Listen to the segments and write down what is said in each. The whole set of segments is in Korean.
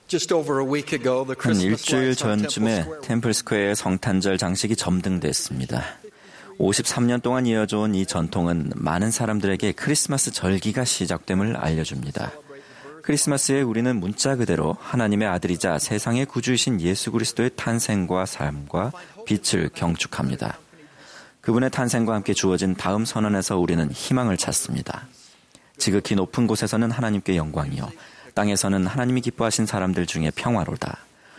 한 일주일 전쯤에 템플스퀘어의 성탄절 장식이 점등됐습니다. 53년 동안 이어져온 이 전통은 많은 사람들에게 크리스마스 절기가 시작됨을 알려줍니다. 크리스마스에 우리는 문자 그대로 하나님의 아들이자 세상의 구주이신 예수 그리스도의 탄생과 삶과 빛을 경축합니다. 그분의 탄생과 함께 주어진 다음 선언에서 우리는 희망을 찾습니다. 지극히 높은 곳에서는 하나님께 영광이요, 땅에서는 하나님이 기뻐하신 사람들 중에 평화로다.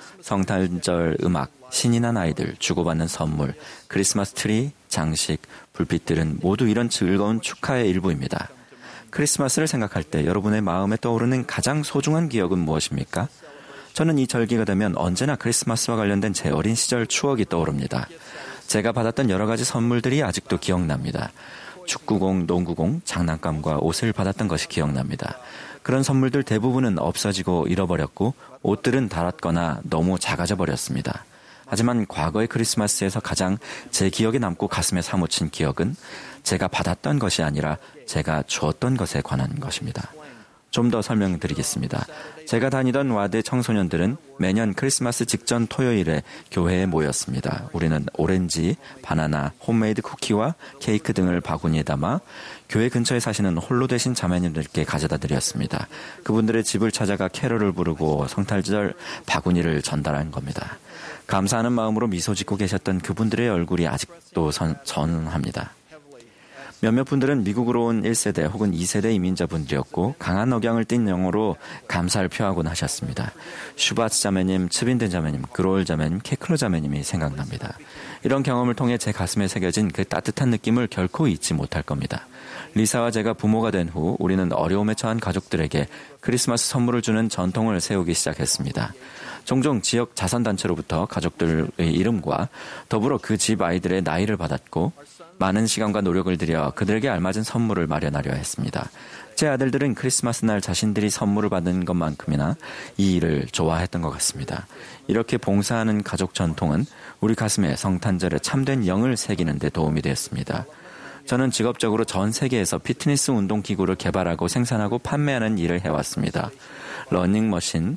성탄절 음악, 신이 난 아이들, 주고받는 선물, 크리스마스 트리, 장식, 불빛들은 모두 이런 즐거운 축하의 일부입니다. 크리스마스를 생각할 때 여러분의 마음에 떠오르는 가장 소중한 기억은 무엇입니까? 저는 이 절기가 되면 언제나 크리스마스와 관련된 제 어린 시절 추억이 떠오릅니다. 제가 받았던 여러 가지 선물들이 아직도 기억납니다. 축구공, 농구공, 장난감과 옷을 받았던 것이 기억납니다. 그런 선물들 대부분은 없어지고 잃어버렸고 옷들은 닳았거나 너무 작아져 버렸습니다. 하지만 과거의 크리스마스에서 가장 제 기억에 남고 가슴에 사무친 기억은 제가 받았던 것이 아니라 제가 주었던 것에 관한 것입니다. 좀 더 설명드리겠습니다. 제가 다니던 와대 청소년들은 매년 크리스마스 직전 토요일에 교회에 모였습니다. 우리는 오렌지, 바나나, 홈메이드 쿠키와 케이크 등을 바구니에 담아 교회 근처에 사시는 홀로 되신 자매님들께 가져다 드렸습니다. 그분들의 집을 찾아가 캐롤을 부르고 성탄절 바구니를 전달한 겁니다. 감사하는 마음으로 미소 짓고 계셨던 그분들의 얼굴이 아직도 선합니다. 몇몇 분들은 미국으로 온 1세대 혹은 2세대 이민자분들이었고 강한 억양을 띤 영어로 감사를 표하곤 하셨습니다. 슈바츠 자매님, 츠빈든 자매님, 그로울 자매님, 케클로 자매님이 생각납니다. 이런 경험을 통해 제 가슴에 새겨진 그 따뜻한 느낌을 결코 잊지 못할 겁니다. 리사와 제가 부모가 된 후 우리는 어려움에 처한 가족들에게 크리스마스 선물을 주는 전통을 세우기 시작했습니다. 종종 지역 자선단체로부터 가족들의 이름과 더불어 그 집 아이들의 나이를 받았고 많은 시간과 노력을 들여 그들에게 알맞은 선물을 마련하려 했습니다. 제 아들들은 크리스마스 날 자신들이 선물을 받은 것만큼이나 이 일을 좋아했던 것 같습니다. 이렇게 봉사하는 가족 전통은 우리 가슴에 성탄절에 참된 영을 새기는 데 도움이 되었습니다. 저는 직업적으로 전 세계에서 피트니스 운동기구를 개발하고 생산하고 판매하는 일을 해왔습니다. 러닝머신,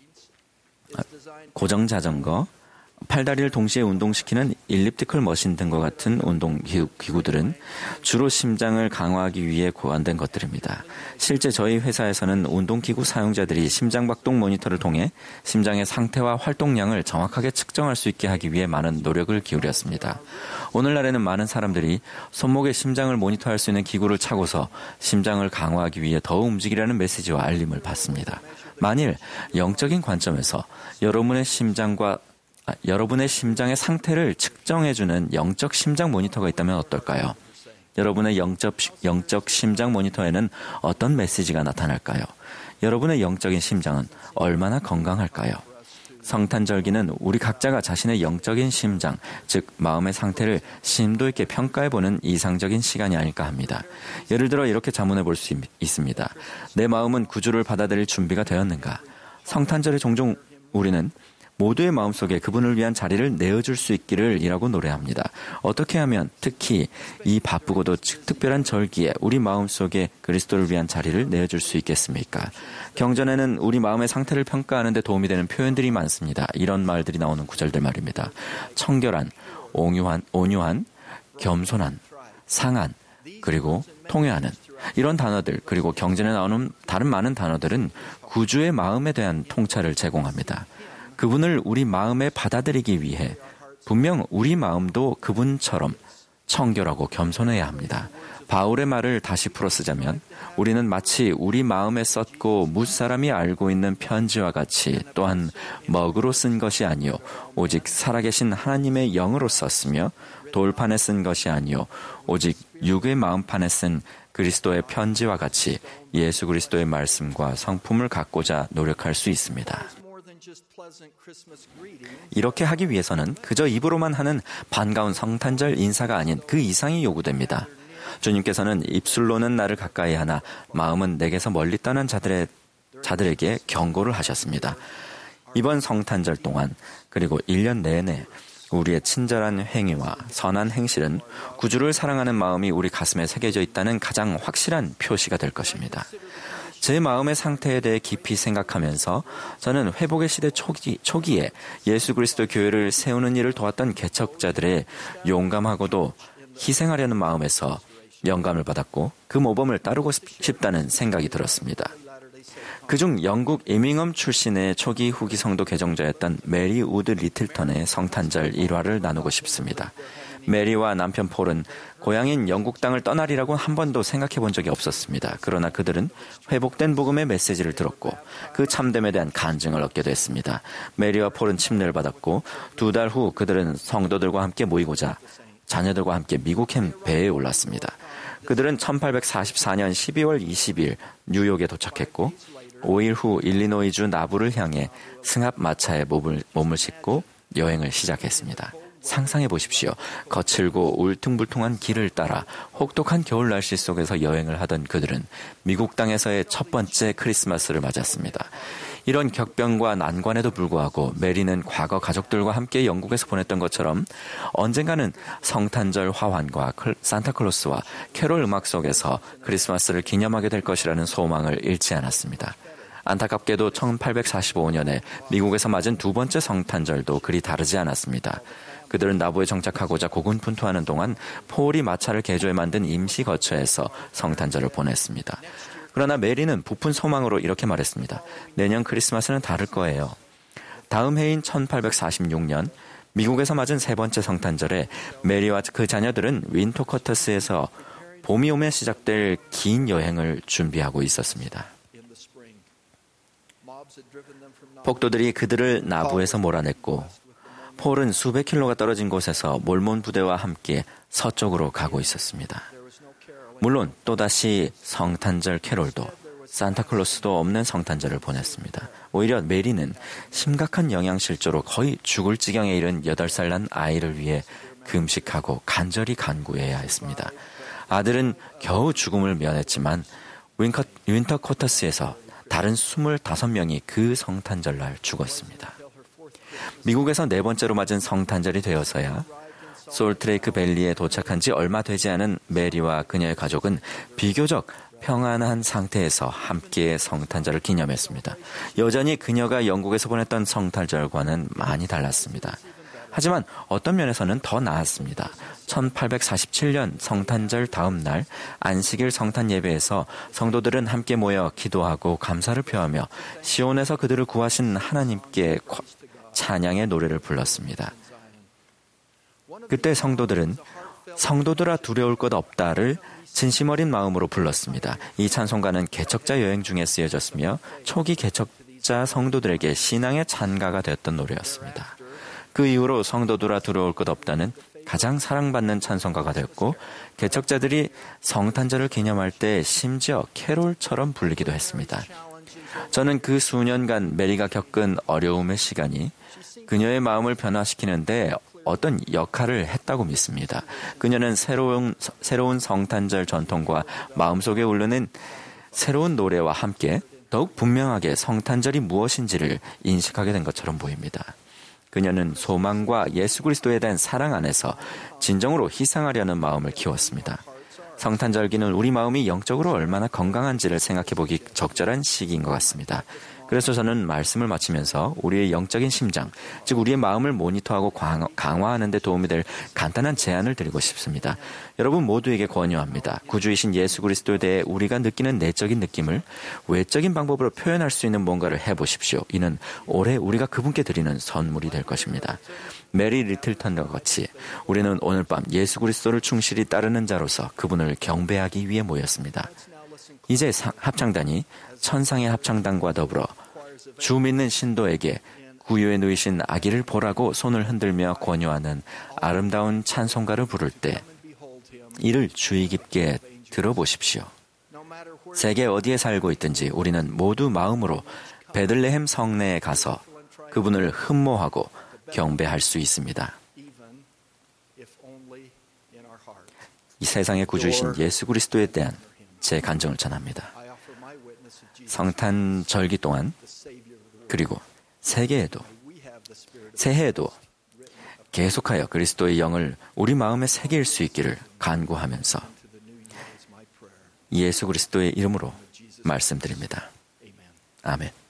고정자전거, 팔다리를 동시에 운동시키는 일리프티컬 머신 등과 같은 운동기구들은 주로 심장을 강화하기 위해 고안된 것들입니다. 실제 저희 회사에서는 운동기구 사용자들이 심장박동 모니터를 통해 심장의 상태와 활동량을 정확하게 측정할 수 있게 하기 위해 많은 노력을 기울였습니다. 오늘날에는 많은 사람들이 손목에 심장을 모니터할 수 있는 기구를 차고서 심장을 강화하기 위해 더 움직이라는 메시지와 알림을 받습니다. 만일 영적인 관점에서 여러분의 심장의 상태를 측정해주는 영적 심장 모니터가 있다면 어떨까요? 여러분의 영적 심장 모니터에는 어떤 메시지가 나타날까요? 여러분의 영적인 심장은 얼마나 건강할까요? 성탄절기는 우리 각자가 자신의 영적인 심장, 즉 마음의 상태를 심도 있게 평가해보는 이상적인 시간이 아닐까 합니다. 예를 들어 이렇게 자문해 볼 수 있습니다. 내 마음은 구주를 받아들일 준비가 되었는가? 성탄절에 종종 우리는 모두의 마음속에 그분을 위한 자리를 내어줄 수 있기를 이라고 노래합니다. 어떻게 하면 특히 이 바쁘고도 특별한 절기에 우리 마음속에 그리스도를 위한 자리를 내어줄 수 있겠습니까? 경전에는 우리 마음의 상태를 평가하는 데 도움이 되는 표현들이 많습니다. 이런 말들이 나오는 구절들 말입니다. 청결한, 온유한, 겸손한, 상한, 그리고 통회하는 이런 단어들, 그리고 경전에 나오는 다른 많은 단어들은 구주의 마음에 대한 통찰을 제공합니다. 그분을 우리 마음에 받아들이기 위해 분명 우리 마음도 그분처럼 청결하고 겸손해야 합니다. 바울의 말을 다시 풀어 쓰자면 우리는 마치 우리 마음에 썼고 무사람이 알고 있는 편지와 같이 또한 먹으로 쓴 것이 아니요 오직 살아계신 하나님의 영으로 썼으며 돌판에 쓴 것이 아니요 오직 육의 마음판에 쓴 그리스도의 편지와 같이 예수 그리스도의 말씀과 성품을 갖고자 노력할 수 있습니다. 이렇게 하기 위해서는 그저 입으로만 하는 반가운 성탄절 인사가 아닌 그 이상이 요구됩니다. 주님께서는 입술로는 나를 가까이 하나 마음은 내게서 멀리 떠난 자들에게 경고를 하셨습니다. 이번 성탄절 동안 그리고 1년 내내 우리의 친절한 행위와 선한 행실은 구주를 사랑하는 마음이 우리 가슴에 새겨져 있다는 가장 확실한 표시가 될 것입니다. 제 마음의 상태에 대해 깊이 생각하면서 저는 회복의 시대 초기에 예수 그리스도 교회를 세우는 일을 도왔던 개척자들의 용감하고도 희생하려는 마음에서 영감을 받았고 그 모범을 따르고 싶다는 생각이 들었습니다. 그중 영국 이밍엄 출신의 초기 후기 성도 개종자였던 메리 우드 리틀턴의 성탄절 일화를 나누고 싶습니다. 메리와 남편 폴은 고향인 영국 땅을 떠나리라고 한 번도 생각해 본 적이 없었습니다. 그러나 그들은 회복된 복음의 메시지를 들었고 그 참됨에 대한 간증을 얻게 됐습니다. 메리와 폴은 침례를 받았고 2달 후 그들은 성도들과 함께 모이고자 자녀들과 함께 미국 배에 올랐습니다. 그들은 1844년 12월 20일 뉴욕에 도착했고 5일 후 일리노이주 나부를 향해 승합 마차에 몸을 싣고 여행을 시작했습니다. 상상해 보십시오. 거칠고 울퉁불퉁한 길을 따라 혹독한 겨울 날씨 속에서 여행을 하던 그들은 미국 땅에서의 첫 번째 크리스마스를 맞았습니다. 이런 격변과 난관에도 불구하고 메리는 과거 가족들과 함께 영국에서 보냈던 것처럼 언젠가는 성탄절 화환과 산타클로스와 캐롤 음악 속에서 크리스마스를 기념하게 될 것이라는 소망을 잃지 않았습니다. 안타깝게도 1845년에 미국에서 맞은 두 번째 성탄절도 그리 다르지 않았습니다. 그들은 나부에 정착하고자 고군분투하는 동안 폴이 마차를 개조해 만든 임시 거처에서 성탄절을 보냈습니다. 그러나 메리는 부푼 소망으로 이렇게 말했습니다. 내년 크리스마스는 다를 거예요. 다음 해인 1846년 미국에서 맞은 세 번째 성탄절에 메리와 그 자녀들은 윈터커터스에서 봄이 오면 시작될 긴 여행을 준비하고 있었습니다. 폭도들이 그들을 나부에서 몰아냈고 폴은 수백 킬로가 떨어진 곳에서 몰몬 부대와 함께 서쪽으로 가고 있었습니다. 물론 또다시 성탄절 캐롤도 산타클로스도 없는 성탄절을 보냈습니다. 오히려 메리는 심각한 영양실조로 거의 죽을 지경에 이른 8살 난 아이를 위해 금식하고 간절히 간구해야 했습니다. 아들은 겨우 죽음을 면했지만 윈터코터스에서 다른 25명이 그 성탄절날 죽었습니다. 미국에서 네 번째로 맞은 성탄절이 되어서야 솔트레이크 밸리에 도착한 지 얼마 되지 않은 메리와 그녀의 가족은 비교적 평안한 상태에서 함께 성탄절을 기념했습니다. 여전히 그녀가 영국에서 보냈던 성탄절과는 많이 달랐습니다. 하지만 어떤 면에서는 더 나았습니다. 1847년 성탄절 다음 날 안식일 성탄 예배에서 성도들은 함께 모여 기도하고 감사를 표하며 시온에서 그들을 구하신 하나님께 찬양의 노래를 불렀습니다. 그때 성도들은 성도들아 두려울 것 없다를 진심 어린 마음으로 불렀습니다. 이 찬송가는 개척자 여행 중에 쓰여졌으며 초기 개척자 성도들에게 신앙의 찬가가 되었던 노래였습니다. 그 이후로 성도들아 두려울 것 없다는 가장 사랑받는 찬송가가 되었고 개척자들이 성탄절을 기념할 때 심지어 캐롤처럼 불리기도 했습니다. 저는 그 수년간 메리가 겪은 어려움의 시간이 그녀의 마음을 변화시키는데 어떤 역할을 했다고 믿습니다. 그녀는 새로운 성탄절 전통과 마음속에 울르는 새로운 노래와 함께 더욱 분명하게 성탄절이 무엇인지를 인식하게 된 것처럼 보입니다. 그녀는 소망과 예수 그리스도에 대한 사랑 안에서 진정으로 희생하려는 마음을 키웠습니다. 성탄절기는 우리 마음이 영적으로 얼마나 건강한지를 생각해보기 적절한 시기인 것 같습니다. 그래서 저는 말씀을 마치면서 우리의 영적인 심장, 즉 우리의 마음을 모니터하고 강화하는 데 도움이 될 간단한 제안을 드리고 싶습니다. 여러분 모두에게 권유합니다. 구주이신 예수 그리스도에 대해 우리가 느끼는 내적인 느낌을 외적인 방법으로 표현할 수 있는 뭔가를 해보십시오. 이는 올해 우리가 그분께 드리는 선물이 될 것입니다. 메리 리틀턴과 같이 우리는 오늘 밤 예수 그리스도를 충실히 따르는 자로서 그분을 경배하기 위해 모였습니다. 이제 합창단이 천상의 합창단과 더불어 주 믿는 신도에게 구유에 누이신 아기를 보라고 손을 흔들며 권유하는 아름다운 찬송가를 부를 때 이를 주의 깊게 들어보십시오. 세계 어디에 살고 있든지 우리는 모두 마음으로 베들레헴 성내에 가서 그분을 흠모하고 경배할 수 있습니다. 이 세상의 구주이신 예수 그리스도에 대한 제 간증을 전합니다. 성탄절기 동안 그리고 새해에도 계속하여 그리스도의 영을 우리 마음에 새길 수 있기를 간구하면서 예수 그리스도의 이름으로 말씀드립니다. 아멘.